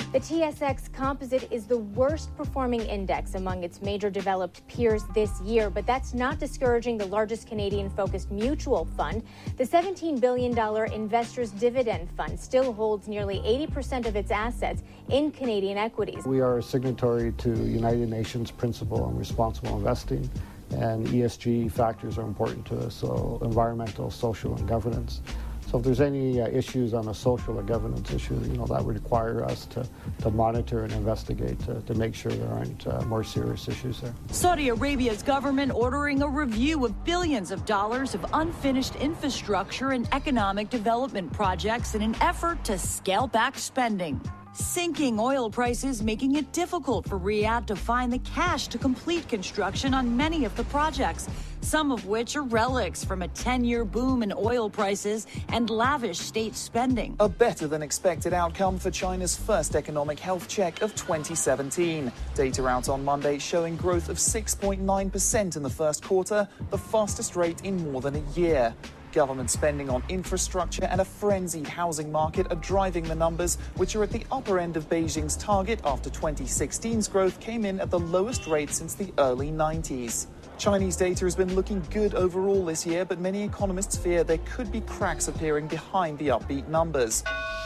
The TSX Composite is the worst performing index among its major developed peers this year, but that's not discouraging the largest Canadian-focused mutual fund. The $17 billion Investors Dividend Fund still holds nearly 80% of its assets in Canadian equities. We are a signatory to United Nations Principle on Responsible Investing, and ESG factors are important to us, so environmental, social, and governance. So if there's any issues on a social or governance issue, that would require us to monitor and investigate to make sure there aren't more serious issues there. Saudi Arabia's government ordering a review of billions of dollars of unfinished infrastructure and economic development projects in an effort to scale back spending. Sinking oil prices making it difficult for Riyadh to find the cash to complete construction on many of the projects, some of which are relics from a 10-year boom in oil prices and lavish state spending. A better-than-expected outcome for China's first economic health check of 2017. Data out on Monday showing growth of 6.9% in the first quarter, the fastest rate in more than a year. Government spending on infrastructure and a frenzied housing market are driving the numbers, which are at the upper end of Beijing's target after 2016's growth came in at the lowest rate since the early 90s. Chinese data has been looking good overall this year, but many economists fear there could be cracks appearing behind the upbeat numbers.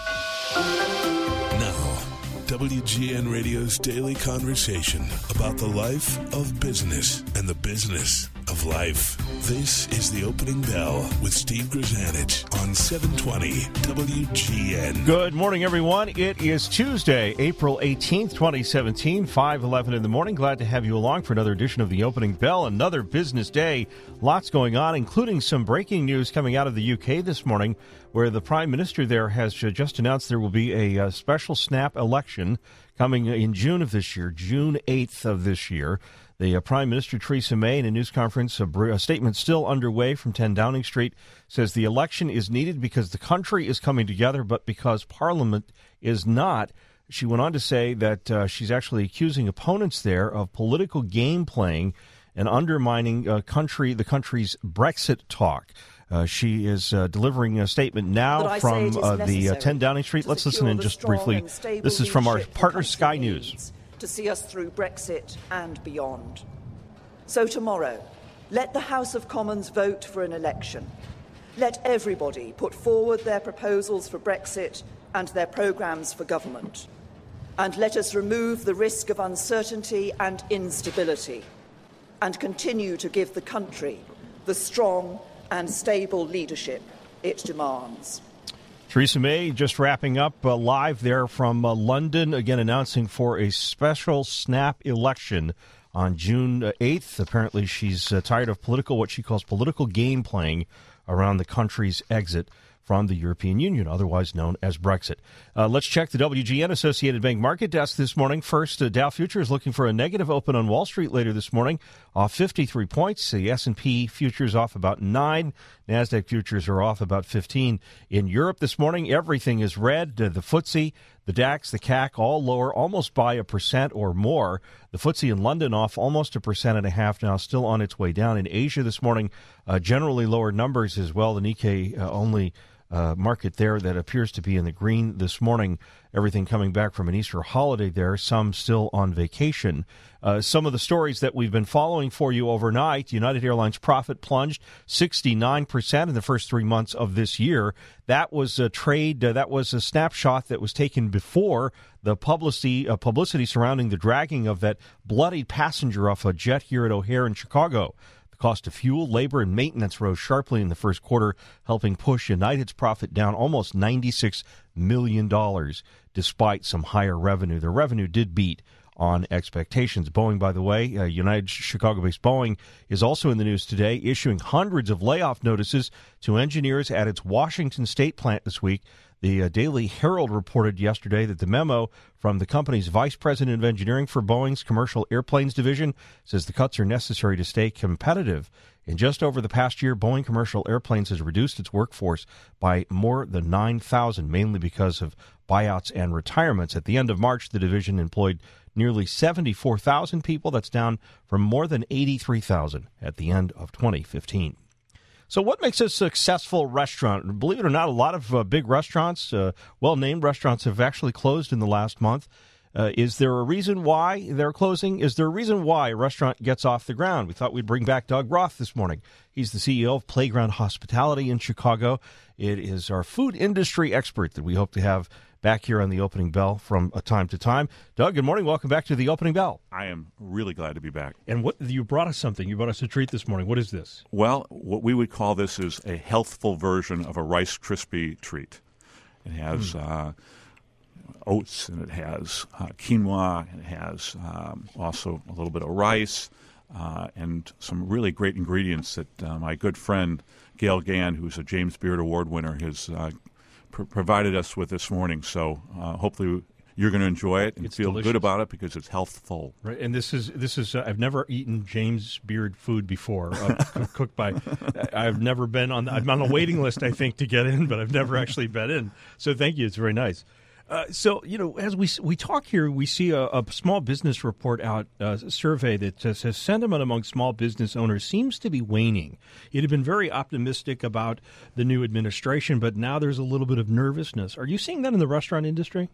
Now, WGN Radio's daily conversation about the life of business and the business of life. This is The Opening Bell with Steve Grzanich on 720 WGN. Good morning, everyone. It is Tuesday, April 18th, 2017, 5:11 in the morning. Glad to have you along for another edition of The Opening Bell. Another business day. Lots going on, including some breaking news coming out of the UK this morning, where the Prime Minister there has just announced there will be a special snap election coming in June of this year, June 8th of this year. The Prime Minister, Theresa May, in a news conference, a statement still underway from 10 Downing Street, says the election is needed because the country is coming together, but because Parliament is not. She went on to say that she's actually accusing opponents there of political game playing and undermining the country's Brexit talk. She is delivering a statement now from the 10 Downing Street. Let's listen in just briefly. This is from our partner Sky News. To see us through Brexit and beyond. So tomorrow, let the House of Commons vote for an election. Let everybody put forward their proposals for Brexit and their programmes for government. And let us remove the risk of uncertainty and instability and continue to give the country the strong and stable leadership it demands. Theresa May just wrapping up live there from London, again announcing for a special snap election on June 8th. Apparently she's tired of what she calls political game playing around the country's exit from the European Union, otherwise known as Brexit. Let's check the WGN Associated Bank market desk this morning. First, Dow Futures looking for a negative open on Wall Street later this morning, off 53 points. The S&P futures off about 9. NASDAQ futures are off about 15. In Europe this morning, everything is red. The FTSE, the DAX, the CAC, all lower, almost by 1% or more. The FTSE in London off almost 1.5% now, still on its way down. In Asia this morning, generally lower numbers as well. The Nikkei only market there that appears to be in the green this morning. Everything coming back from an Easter holiday there, some still on vacation. Some of the stories that we've been following for you overnight: United Airlines profit plunged 69% in the first 3 months of this year. That was a that was a snapshot that was taken before the publicity surrounding the dragging of that bloodied passenger off a jet here at O'Hare in Chicago. The cost of fuel, labor, and maintenance rose sharply in the first quarter, helping push United's profit down almost $96 million, despite some higher revenue. The revenue did beat on expectations. Boeing, by the way, United Chicago-based Boeing, is also in the news today, issuing hundreds of layoff notices to engineers at its Washington State plant this week. The Daily Herald reported yesterday that the memo from the company's vice president of engineering for Boeing's commercial airplanes division says the cuts are necessary to stay competitive. In just over the past year, Boeing Commercial Airplanes has reduced its workforce by more than 9,000, mainly because of buyouts and retirements. At the end of March, the division employed nearly 74,000 people. That's down from more than 83,000 at the end of 2015. So what makes a successful restaurant? Believe it or not, a lot of big restaurants, well-named restaurants, have actually closed in the last month. Is there a reason why they're closing? Is there a reason why a restaurant gets off the ground? We thought we'd bring back Doug Roth this morning. He's the CEO of Playground Hospitality in Chicago. It is our food industry expert that we hope to have back here on the Opening Bell from time to time. Doug, good morning. Welcome back to the Opening Bell. I am really glad to be back. And what you brought us something. You brought us a treat this morning. What is this? Well, what we would call this is a healthful version of a Rice Krispie treat. It has oats, and it has quinoa, and it has also a little bit of rice, and some really great ingredients that my good friend Gail Gann, who's a James Beard Award winner, has provided us with this morning. So hopefully you're going to enjoy it and feel delicious. Good about it because it's healthful. Right, and this is I've never eaten James Beard food before, cooked by. I've never been on. I'm on a waiting list, I think, to get in, but I've never actually been in. So thank you. It's very nice. So, as we talk here, we see a small business report out, a survey that says sentiment among small business owners seems to be waning. It had been very optimistic about the new administration, but now there's a little bit of nervousness. Are you seeing that in the restaurant industry?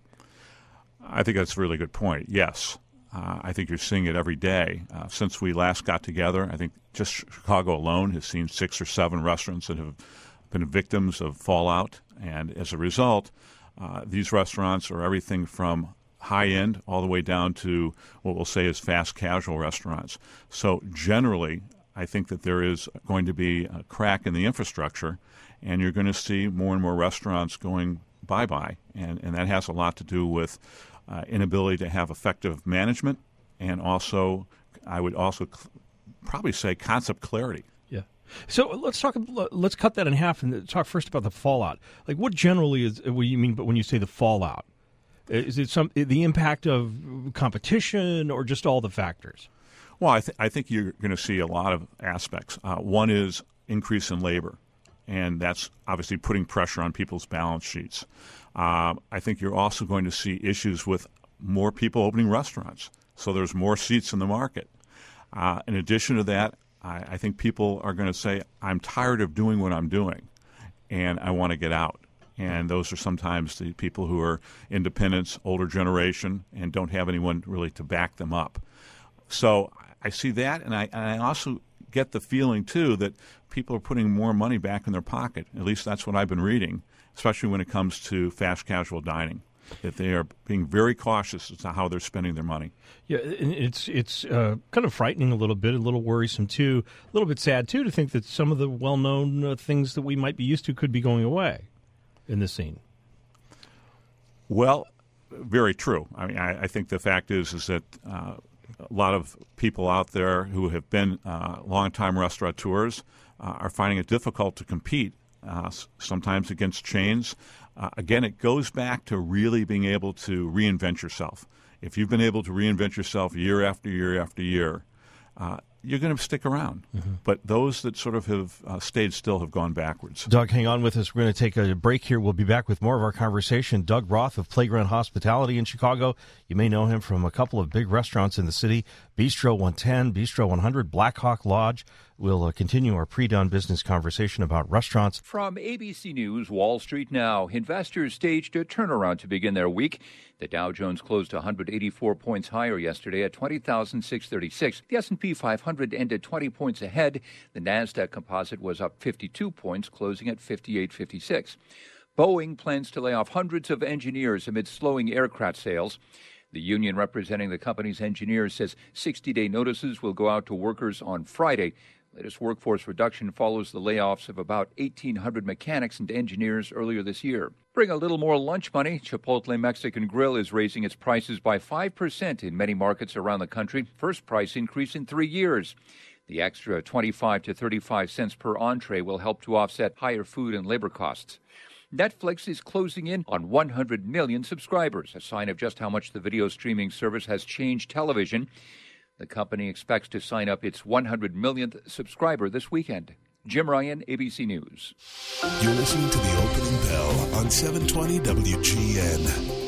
I think that's a really good point, yes. I think you're seeing it every day. Since we last got together, I think just Chicago alone has seen 6 or 7 restaurants that have been victims of fallout, and as a result, these restaurants are everything from high-end all the way down to what we'll say is fast casual restaurants. So generally, I think that there is going to be a crack in the infrastructure, and you're going to see more and more restaurants going bye-bye. And that has a lot to do with inability to have effective management, and also, I would also probably say, concept clarity. So let's cut that in half and talk first about the fallout. Like, what generally is what you mean? But when you say the fallout, is it the impact of competition or just all the factors? Well, I think you're going to see a lot of aspects. One is increase in labor, and that's obviously putting pressure on people's balance sheets. I think you're also going to see issues with more people opening restaurants, so there's more seats in the market. In addition to that, I think people are going to say, I'm tired of doing what I'm doing, and I want to get out. And those are sometimes the people who are independents, older generation, and don't have anyone really to back them up. So I see that, and I also get the feeling, too, that people are putting more money back in their pocket. At least that's what I've been reading, especially when it comes to fast casual dining, that they are being very cautious as to how they're spending their money. Yeah, it's kind of frightening a little bit, a little worrisome too, a little bit sad too to think that some of the well-known things that we might be used to could be going away in this scene. Well, very true. I mean, I think the fact is that a lot of people out there who have been long-time restaurateurs are finding it difficult to compete, sometimes against chains. Again, it goes back to really being able to reinvent yourself. If you've been able to reinvent yourself year after year after year, you're going to stick around. Mm-hmm. But those that sort of have stayed still have gone backwards. Doug, hang on with us. We're going to take a break here. We'll be back with more of our conversation. Doug Roth of Playground Hospitality in Chicago. You may know him from a couple of big restaurants in the city, Bistro 110, Bistro 100, Black Hawk Lodge. We'll continue our pre-dawn business conversation about restaurants. From ABC News, Wall Street Now. Investors staged a turnaround to begin their week. The Dow Jones closed 184 points higher yesterday at 20,636. The S&P 500 ended 20 points ahead. The Nasdaq Composite was up 52 points, closing at 58.56. Boeing plans to lay off hundreds of engineers amid slowing aircraft sales. The union representing the company's engineers says 60-day notices will go out to workers on Friday. Latest workforce reduction follows the layoffs of about 1,800 mechanics and engineers earlier this year. Bring a little more lunch money. Chipotle Mexican Grill is raising its prices by 5% in many markets around the country. First price increase in 3 years. The extra 25 to 35 cents per entree will help to offset higher food and labor costs. Netflix is closing in on 100 million subscribers, a sign of just how much the video streaming service has changed television. The company expects to sign up its 100 millionth subscriber this weekend. Jim Ryan, ABC News. You're listening to the Opening Bell on 720 WGN.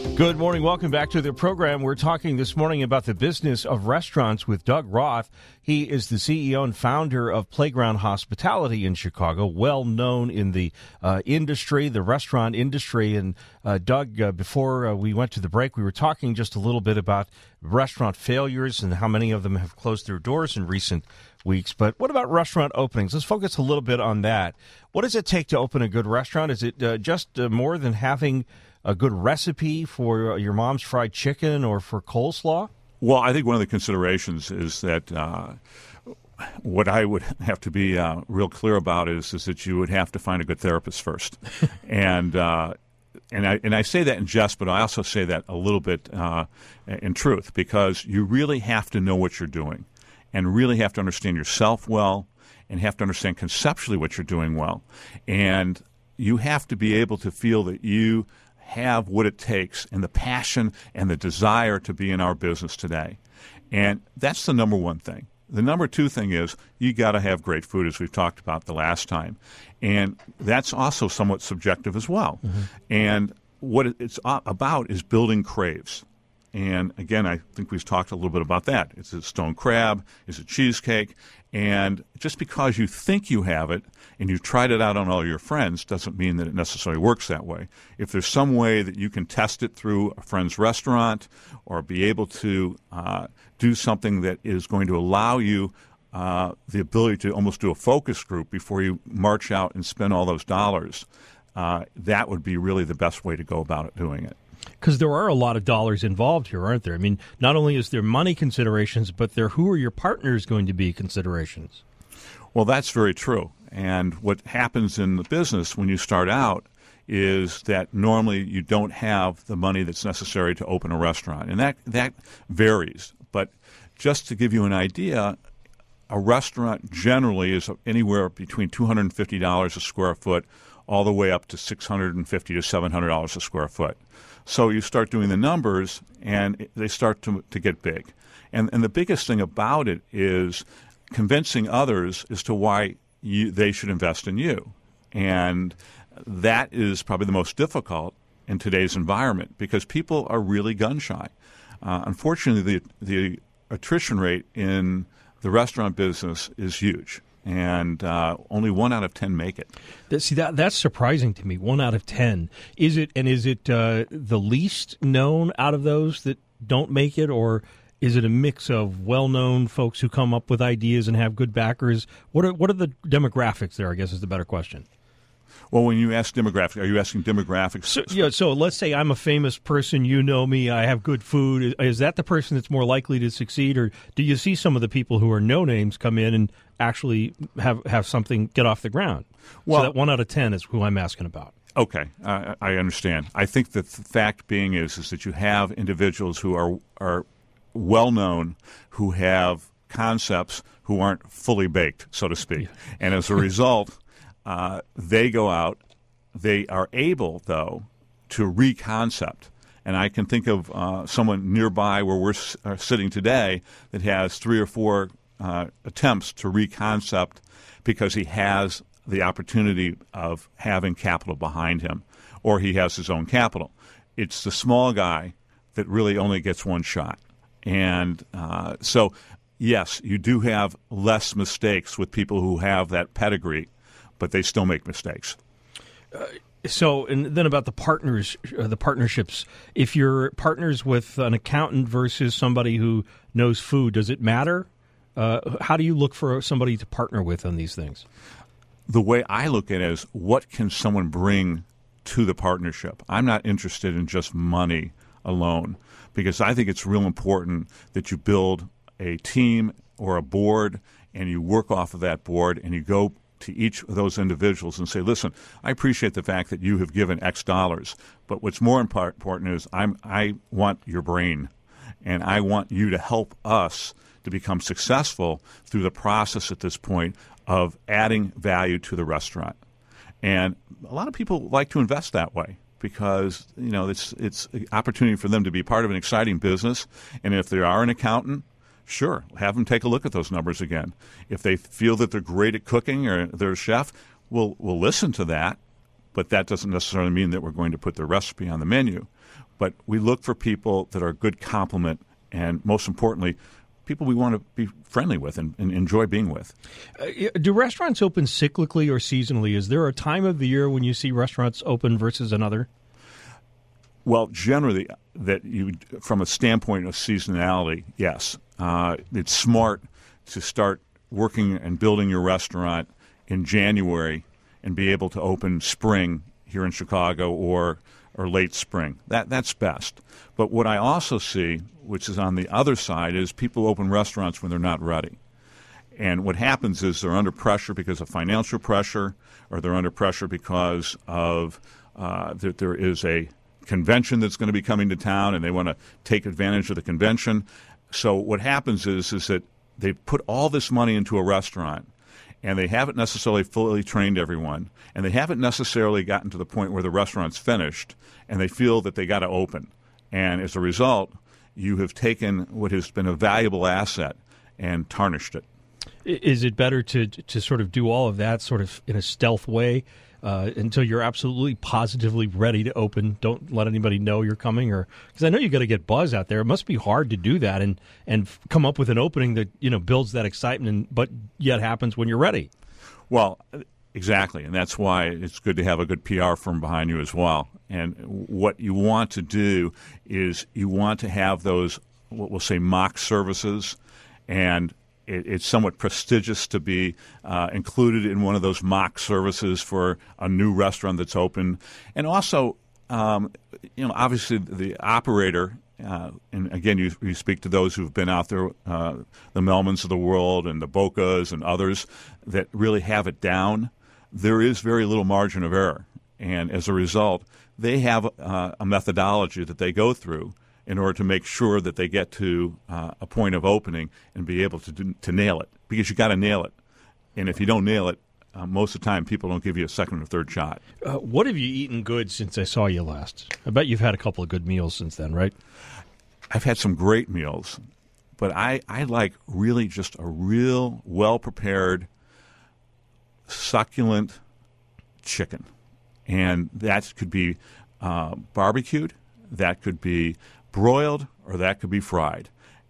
Good morning. Welcome back to the program. We're talking this morning about the business of restaurants with Doug Roth. He is the CEO and founder of Playground Hospitality in Chicago, well known in the industry, the restaurant industry. And Doug, before we went to the break, we were talking just a little bit about restaurant failures and how many of them have closed their doors in recent weeks. But what about restaurant openings? Let's focus a little bit on that. What does it take to open a good restaurant? Is it just more than having a good recipe for your mom's fried chicken or for coleslaw? Well, I think one of the considerations is that what I would have to be real clear about is that you would have to find a good therapist first. And I say that in jest, but I also say that a little bit in truth, because you really have to know what you're doing and really have to understand yourself well and have to understand conceptually what you're doing well. And you have to be able to feel that you have what it takes and the passion and the desire to be in our business today. And that's the number one thing. The number two thing is you got to have great food, as we've talked about the last time. And that's also somewhat subjective as well. Mm-hmm. And what it's about is building craves. And again, I think we've talked a little bit about that. Is it stone crab? Is it cheesecake? And just because you think you have it and you've tried it out on all your friends doesn't mean that it necessarily works that way. If there's some way that you can test it through a friend's restaurant or be able to do something that is going to allow you the ability to almost do a focus group before you march out and spend all those dollars, that would be really the best way to go about it, doing it. Because there are a lot of dollars involved here, aren't there? I mean, not only is there money considerations, but who are your partners going to be considerations? Well, that's very true. And what happens in the business when you start out is that normally you don't have the money that's necessary to open a restaurant. And that varies. But just to give you an idea, a restaurant generally is anywhere between $250 a square foot all the way up to $650 to $700 a square foot. So you start doing the numbers, and they start to get big. And the biggest thing about it is convincing others as to why they should invest in you. And that is probably the most difficult in today's environment because people are really gun-shy. Unfortunately, the attrition rate in the restaurant business is huge. And only 1 out of 10 make it. That's surprising to me. 1 out of 10. Is it the least known out of those that don't make it, or is it a mix of well-known folks who come up with ideas and have good backers? What are the demographics there, I guess, is the better question. Well, when you ask demographics, are you asking demographics? So let's say I'm a famous person, you know me, I have good food. Is that the person that's more likely to succeed, or do you see some of the people who are no-names come in and actually have something get off the ground? Well, so that 1 out of 10 is who I'm asking about. Okay, I understand. I think that the fact being is that you have individuals who are well-known, who have concepts who aren't fully baked, so to speak. And as a result, they go out. They are able, though, to reconcept. And I can think of someone nearby where we're sitting today that has 3 or 4 attempts to reconcept because he has the opportunity of having capital behind him, or he has his own capital. It's the small guy that really only gets one shot. And so, yes, you do have less mistakes with people who have that pedigree, but they still make mistakes. So, and then about the partnerships. If you're partners with an accountant versus somebody who knows food, does it matter? How do you look for somebody to partner with on these things? The way I look at it is, what can someone bring to the partnership? I'm not interested in just money alone, because I think it's real important that you build a team or a board and you work off of that board and you go to each of those individuals and say, listen, I appreciate the fact that you have given X dollars, but what's more important is I want your brain, and I want you to help us to become successful through the process at this point of adding value to the restaurant. And a lot of people like to invest that way because, you know, it's an opportunity for them to be part of an exciting business. And if they are an accountant, sure, have them take a look at those numbers again. If they feel that they're great at cooking or they're a chef, we'll listen to that. but that doesn't necessarily mean that we're going to put the recipe on the menu. But we look for people that are a good complement, and most importantly, people we want to be friendly with and enjoy being with. Do restaurants open cyclically or seasonally? Is there a time of the year when you see restaurants open versus another? Well, generally, from a standpoint of seasonality, yes. It's smart to start working and building your restaurant in January and be able to open spring here in Chicago or late spring. That's best. But what I also see, which is on the other side, is people open restaurants when they're not ready. And what happens is they're under pressure because of financial pressure, or they're under pressure because of that there is a convention that's going to be coming to town and they want to take advantage of the convention. So what happens is that they put all this money into a restaurant, and they haven't necessarily fully trained everyone, and they haven't necessarily gotten to the point where the restaurant's finished, and they feel that they got to open. And as a result, you have taken what has been a valuable asset and tarnished it. Is it better to sort of do all of that sort of in a stealth way until you're absolutely positively ready to open? Don't let anybody know you're coming, or because I know you got to get buzz out there. It must be hard to do that and come up with an opening that builds that excitement, but yet happens when you're ready. Well, exactly, and that's why it's good to have a good PR firm behind you as well. And what you want to do is you want to have those, what we'll say, mock services, and it's somewhat prestigious to be included in one of those mock services for a new restaurant that's open. And also, obviously the operator, and again, you speak to those who've been out there, the Melmans of the world and the Bocas and others that really have it down. There is very little margin of error. And as a result, they have a methodology that they go through in order to make sure that they get to a point of opening and be able to nail it, because you got to nail it. And if you don't nail it, most of the time people don't give you a second or third shot. What have you eaten good since I saw you last? I bet you've had a couple of good meals since then, right? I've had some great meals, but I like really just a real well-prepared, succulent chicken. And that could be barbecued, that could be broiled, or that could be fried.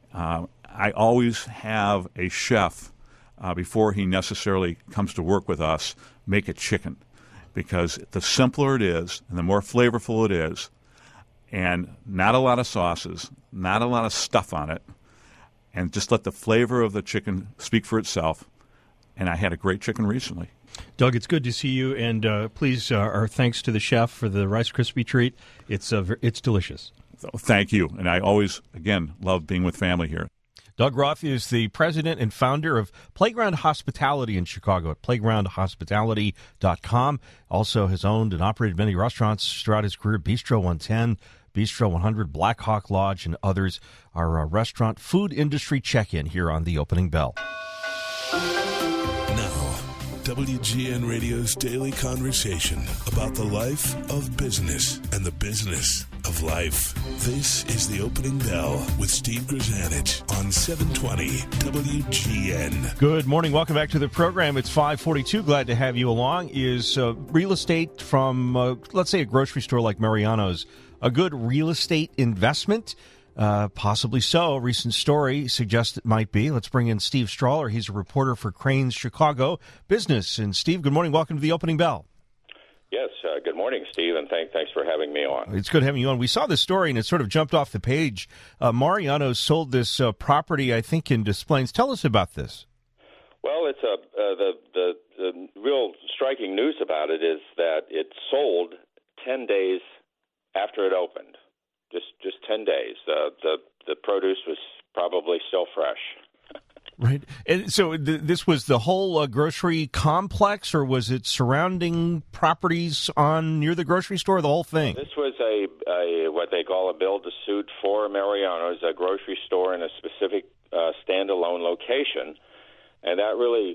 I always have a chef, before he necessarily comes to work with us, make a chicken, because the simpler it is and the more flavorful it is, and not a lot of sauces, not a lot of stuff on it, and just let the flavor of the chicken speak for itself. And I had a great chicken recently. Doug, it's good to see you, and please, our thanks to the chef for the Rice Krispie treat. It's delicious. Thank you, and I always, again, love being with family here. Doug Roth is the president and founder of Playground Hospitality in Chicago at playgroundhospitality.com. Also has owned and operated many restaurants throughout his career, Bistro 110, Bistro 100, Black Hawk Lodge, and others. Our restaurant food industry check-in here on The Opening Bell. Now, WGN Radio's daily conversation about the life of business and the business of life. This is The Opening Bell with Steve Grzanich on 720 WGN. Good morning. Welcome back to the program. It's 5:42. Glad to have you along. Is real estate from, let's say, a grocery store like Mariano's a good real estate investment? Possibly so. A recent story suggests it might be. Let's bring in Steve Strahler. He's a reporter for Crain's Chicago Business. And Steve, good morning. Welcome to The Opening Bell. Yes, good morning, Steve, and thanks for having me on. It's good having you on. We saw this story, and it sort of jumped off the page. Mariano's sold this property, I think, in Des Plaines. Tell us about this. Well, it's the real striking news about it is that it sold 10 days after it opened. Just 10 days. The produce was probably still fresh. Right. And so this was the whole grocery complex, or was it surrounding properties near the grocery store, the whole thing? This was a what they call a build-to-suit for Mariano's, a grocery store in a specific standalone location. And that really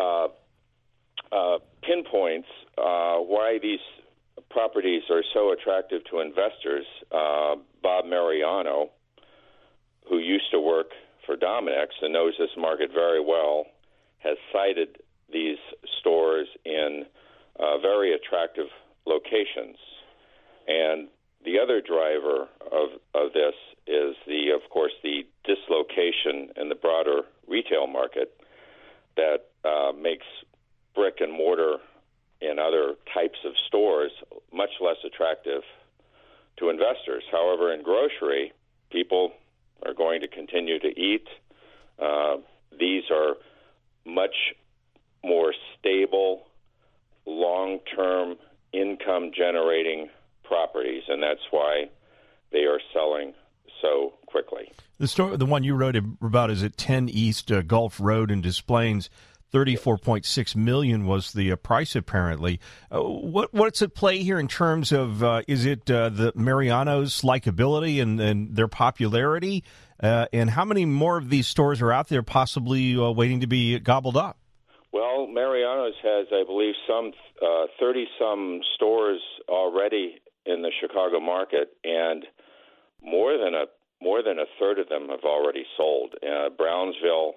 pinpoints why these properties are so attractive to investors. Bob Mariano, who used to work for Dominick's and knows this market very well, has cited these stores in very attractive locations. And the other driver of this is, of course, the dislocation in the broader retail market that makes brick and mortar and other types of stores much less attractive to investors. However, in grocery, people are going to continue to eat. These are much more stable, long-term income-generating properties, and that's why they are selling so quickly. The one you wrote about is at 10 East Gulf Road in Des Plaines. $34.6 million was the price, apparently. What's at play here in terms of, is it the Mariano's likability and their popularity? And how many more of these stores are out there possibly waiting to be gobbled up? Well, Mariano's has, I believe, some 30-some stores already in the Chicago market, and more than a third of them have already sold. Brownsville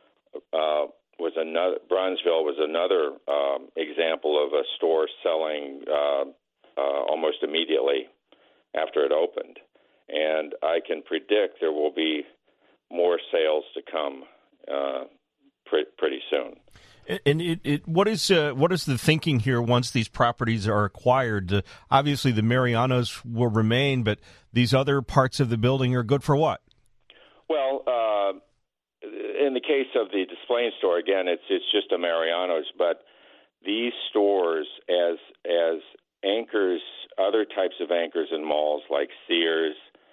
was another example of a store selling almost immediately after it opened, and I can predict there will be more sales to come pretty soon. And what is the thinking here once these properties are acquired? Obviously, the Mariano's will remain, but these other parts of the building are good for what? Well, in the case of the Des Plaines store, again, it's just a Mariano's, but these stores as anchors, other types of anchors in malls like Sears,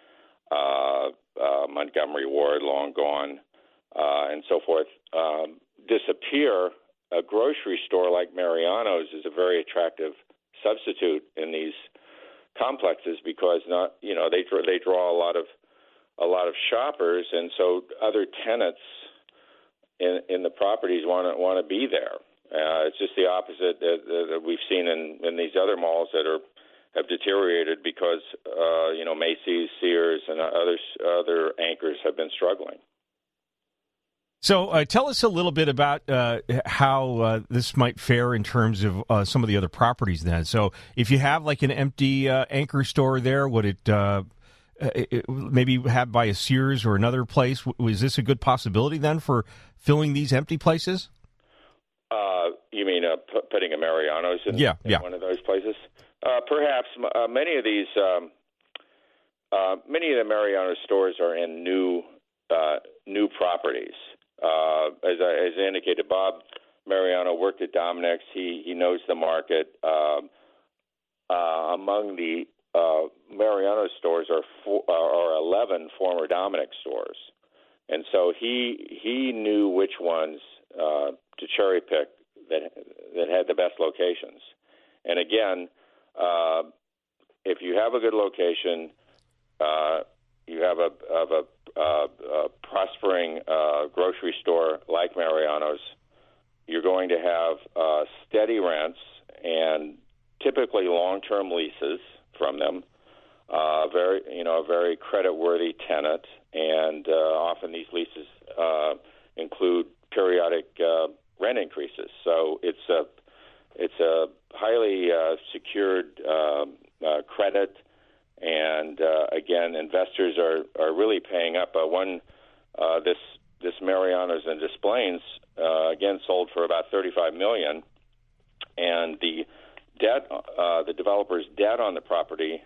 Montgomery Ward, long gone, and so forth, disappear. A grocery store like Mariano's is a very attractive substitute in these complexes because they draw a lot of shoppers, and so other tenants in the properties want to be there. It's just the opposite that we've seen in these other malls that have deteriorated because Macy's, Sears, and other anchors have been struggling. So tell us a little bit about how this might fare in terms of some of the other properties then. So if you have like an empty anchor store there, would it maybe have by a Sears or another place? Was this a good possibility then for filling these empty places? You mean putting a Mariano's in one of those places? Perhaps many of the Mariano's stores are in new properties. As I indicated, Bob Mariano worked at Dominick's. He knows the market. Among the Mariano stores are 11 former Dominick stores, and so he knew which ones to cherry pick that had the best locations. And again, if you have a good location, you have a prospering grocery store like Mariano's, you're going to have steady rents and typically long-term leases from them. A very credit-worthy tenant, and often these leases include periodic rent increases. So it's a highly secured credit. And again, investors are really paying up. This Mariano's in Des Plaines again sold for about $35 million, and the developer's debt on the property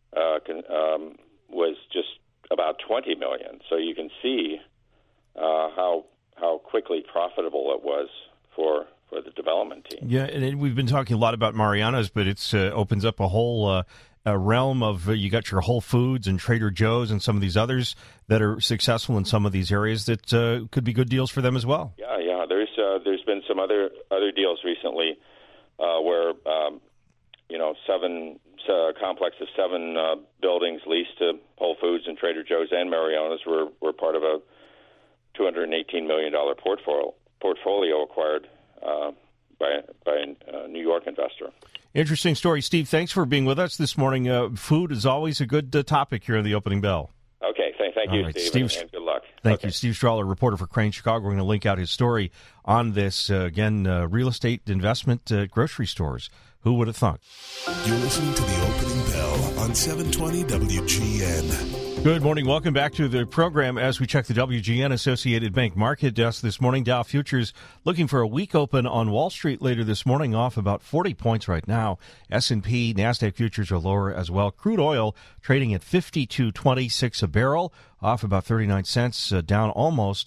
was just about $20 million. So you can see how quickly profitable it was for the development team. Yeah, and we've been talking a lot about Mariano's, but it opens up a whole a realm of you got your Whole Foods and Trader Joe's and some of these others that are successful in some of these areas that could be good deals for them as well. Yeah. There's been some other deals recently where complex of 7 buildings leased to Whole Foods and Trader Joe's and Mariano's were part of a $218 million portfolio acquired by a New York investor. Interesting story. Steve, thanks for being with us this morning. Food is always a good topic here in the Opening Bell. Okay, thank you, right, Steve, and good luck. Thank you. Steve Strahler, reporter for Crane Chicago. We're going to link out his story on this. Real estate investment grocery stores. Who would have thought? You're listening to the opening bell on 720 WGN. Good morning. Welcome back to the program as we check the WGN Associated Bank market desk this morning. Dow futures looking for a weak open on Wall Street later this morning, off about 40 points right now. S&P, NASDAQ futures are lower as well. Crude oil trading at $52.26 a barrel, off about 39 cents, down almost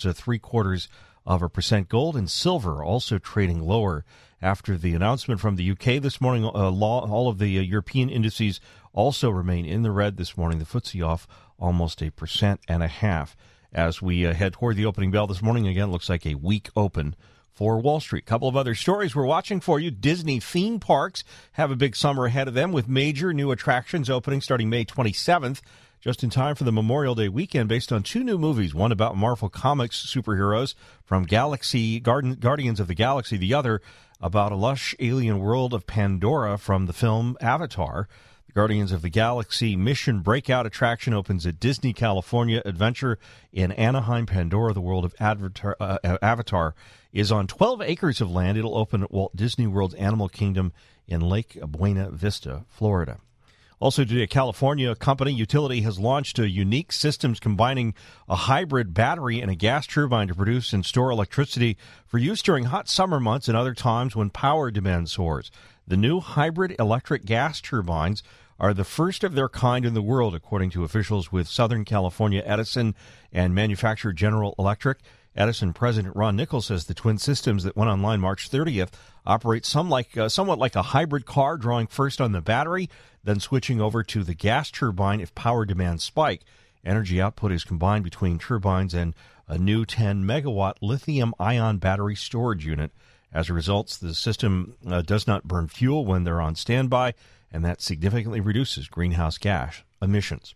0.75%. Gold and silver also trading lower after the announcement from the UK this morning. All of the European indices also remain in the red this morning. The FTSE off almost 1.5%. As we head toward the opening bell this morning, again, looks like a weak open for Wall Street. Couple of other stories we're watching for you. Disney theme parks have a big summer ahead of them with major new attractions opening starting May 27th. Just in time for the Memorial Day weekend, based on two new movies, one about Marvel Comics superheroes from Guardians of the Galaxy, the other about a lush alien world of Pandora from the film Avatar. The Guardians of the Galaxy Mission Breakout attraction opens at Disney California Adventure in Anaheim. Pandora, the world of Avatar, is on 12 acres of land. It'll open at Walt Disney World's Animal Kingdom in Lake Buena Vista, Florida. Also today, a California company utility has launched a unique systems combining a hybrid battery and a gas turbine to produce and store electricity for use during hot summer months and other times when power demand soars. The new hybrid electric gas turbines are the first of their kind in the world, according to officials with Southern California Edison and manufacturer General Electric. Edison President Ron Nichols says the twin systems that went online March 30th operate somewhat like a hybrid car, drawing first on the battery, then switching over to the gas turbine if power demands spike. Energy output is combined between turbines and a new 10-megawatt lithium-ion battery storage unit. As a result, the system does not burn fuel when they're on standby, and that significantly reduces greenhouse gas emissions.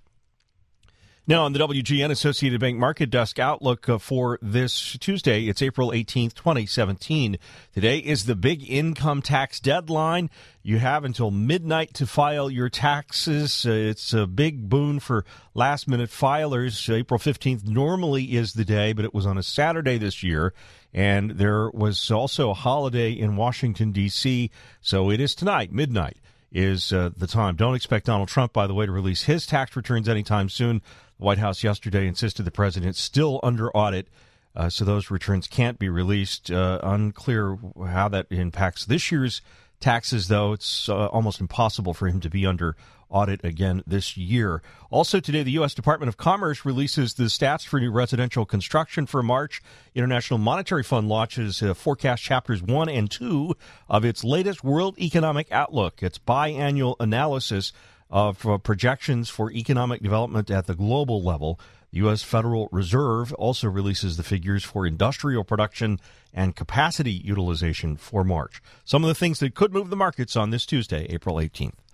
Now, on the WGN Associated Bank Market Desk outlook for this Tuesday, it's April 18th, 2017. Today is the big income tax deadline. You have until midnight to file your taxes. It's a big boon for last-minute filers. April 15th normally is the day, but it was on a Saturday this year. And there was also a holiday in Washington, D.C., so it is tonight, midnight is the time. Don't expect Donald Trump, by the way, to release his tax returns anytime soon. The White House yesterday insisted the president's still under audit, so those returns can't be released. Unclear how that impacts this year's taxes, though. It's almost impossible for him to be under audit again this year. Also today, the U.S. Department of Commerce releases the stats for new residential construction for March. International Monetary Fund launches forecast chapters 1 and 2 of its latest World Economic Outlook. Its biannual analysis of projections for economic development at the global level. The U.S. Federal Reserve also releases the figures for industrial production and capacity utilization for March. Some of the things that could move the markets on this Tuesday, April 18th.